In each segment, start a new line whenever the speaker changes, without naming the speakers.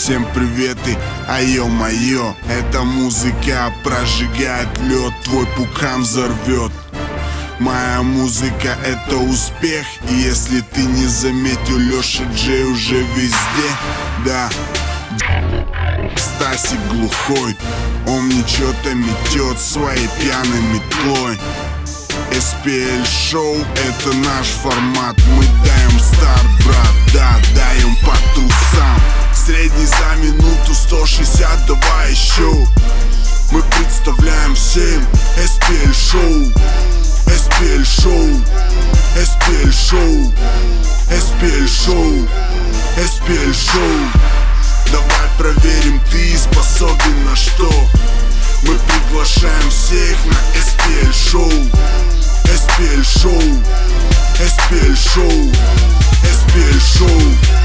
всем приветы, а ё-моё, эта музыка прожигает лед, твой пукан взорвет. Моя музыка — это успех, и если ты не заметил, Леша Джей уже везде, да. Стасик глухой, он мне чё-то метет своей пьяной метлой. SPL шоу — это наш формат, мы даем старт, брат, да, даем по трусам. Средний за минуту 160, давай еще. Мы представляем всем SPL шоу, SPL шоу, SPL шоу, SPL шоу, SPL шоу. Давай проверим, ты способен на что. Мы приглашаем всех на SPL шоу, SPL шоу, SPL шоу, SPL шоу,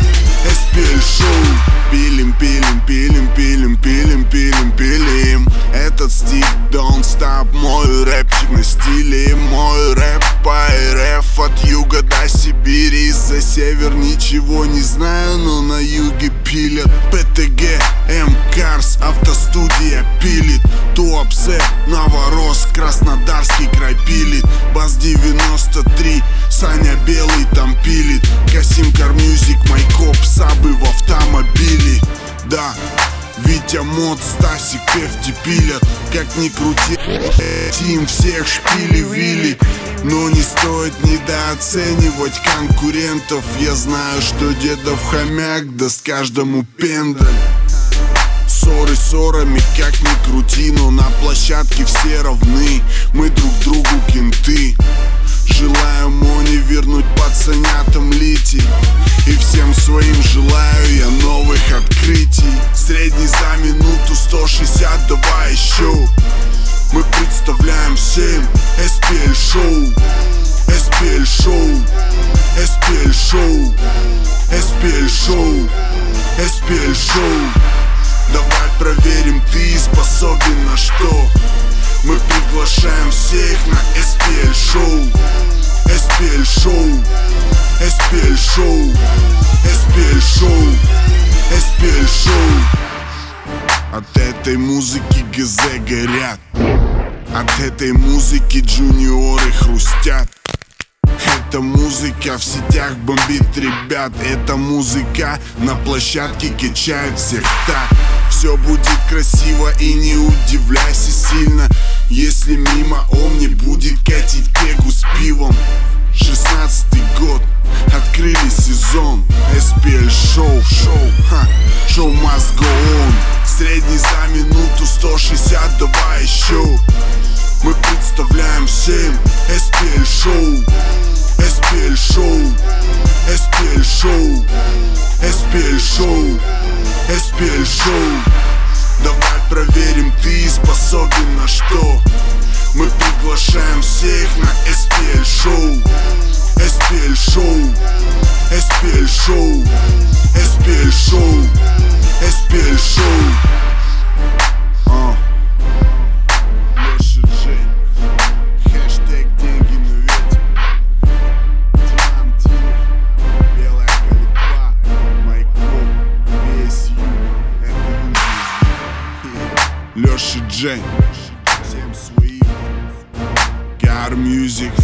SPL шоу. Пилим, пилим, пилим, пилим, пилим, пилим, пилим. Этот стих don't stop, мой рэпчик на стиле. Мой рэп по РФ от юга до Сибири. За север ничего не знаю, но на юге пилят. ПТГ, М-Карс, автостудия пилит. Туапсе, Новорос, Краснодарский край пилит. Бас 93, Саня Белый там пилит. Касим Кармьюзик, Майкоп, Сабы в автомобиле. Да, Витя Мод, Стасик, Пефти пилят. Как ни крути, тим всех шпили-вили. Но не стоит недооценивать конкурентов. Я знаю, что дедов хомяк даст каждому пендаль. Ссоры ссорами, как ни крути, но на площадке все равны. Мы друг другу кенты. Желаю Моне вернуть пацанятам литий. И всем своим желаю я новых открытий. Средний за минуту 160, давай еще. Мы представляем всем SPL шоу, SPL шоу, SPL шоу, SPL шоу, SPL шоу. Давай проверим, ты способен на что. Мы приглашаем всех на SPL шоу, SPL шоу, SPL шоу, SPL шоу, SPL шоу. От этой музыки ГЗ горят, от этой музыки джуниоры хрустят. Эта музыка в сетях бомбит ребят. Эта музыка на площадке качает всех так. Все будет красиво и не удивляйся сильно, если мимо он не будет катить кегу с пивом. 16-й год, открыли сезон. SPL шоу, шоу must go on. Средний за минуту 160, давай еще. Мы представляем всем SPL шоу, SPL шоу, SPL шоу, SPL шоу, SPL шоу. Давай проверим, ты способен на что. Мы приглашаем всех на SPL шоу, SPL шоу, SPL шоу, SPL шоу, SPL шоу. Леша Джей, хэштег деньги на ветер. Димантинов, Белая Калитва, Майкоп, весь юг, это юг. Леша Джей, всем своим. Кармьюзик.